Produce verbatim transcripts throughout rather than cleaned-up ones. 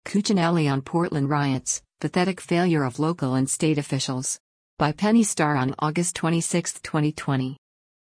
Cuccinelli on Portland riots, pathetic failure of local and state officials. By Penny Starr on August twenty-sixth, twenty twenty.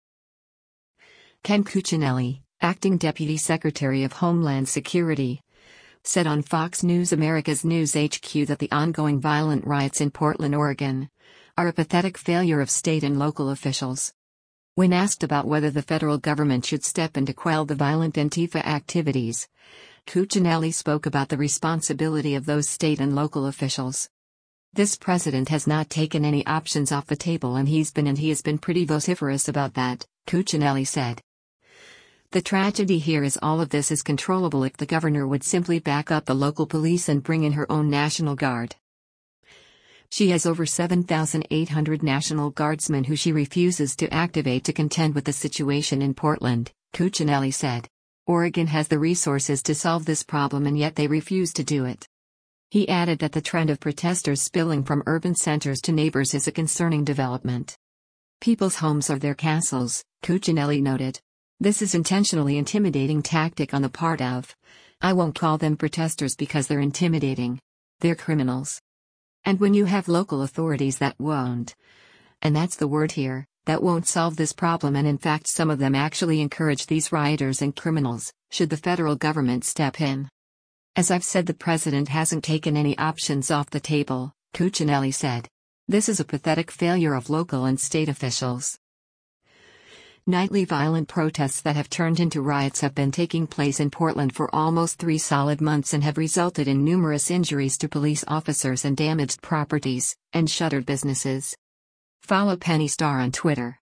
Ken Cuccinelli, acting Deputy Secretary of Homeland Security, said on Fox News America's News H Q that the ongoing violent riots in Portland, Oregon, are a pathetic failure of state and local officials. When asked about whether the federal government should step in to quell the violent Antifa activities, Cuccinelli spoke about the responsibility of those state and local officials. This president has not taken any options off the table, and he's been and he has been pretty vociferous about that, Cuccinelli said. The tragedy here is all of this is controllable if the governor would simply back up the local police and bring in her own National Guard. She has over seven thousand eight hundred National Guardsmen who she refuses to activate to contend with the situation in Portland, Cuccinelli said. Oregon has the resources to solve this problem and yet they refuse to do it. He added that the trend of protesters spilling from urban centers to neighbors is a concerning development. People's homes are their castles, Cuccinelli noted. This is intentionally intimidating tactic on the part of, I won't call them protesters because they're intimidating. They're criminals. And when you have local authorities that won't, and that's the word here, that won't solve this problem, and in fact some of them actually encourage these rioters and criminals, should the federal government step in? As I've said, the president hasn't taken any options off the table, Cuccinelli said. This is a pathetic failure of local and state officials. Nightly violent protests that have turned into riots have been taking place in Portland for almost three solid months and have resulted in numerous injuries to police officers and damaged properties, and shuttered businesses. Follow Penny Starr on Twitter.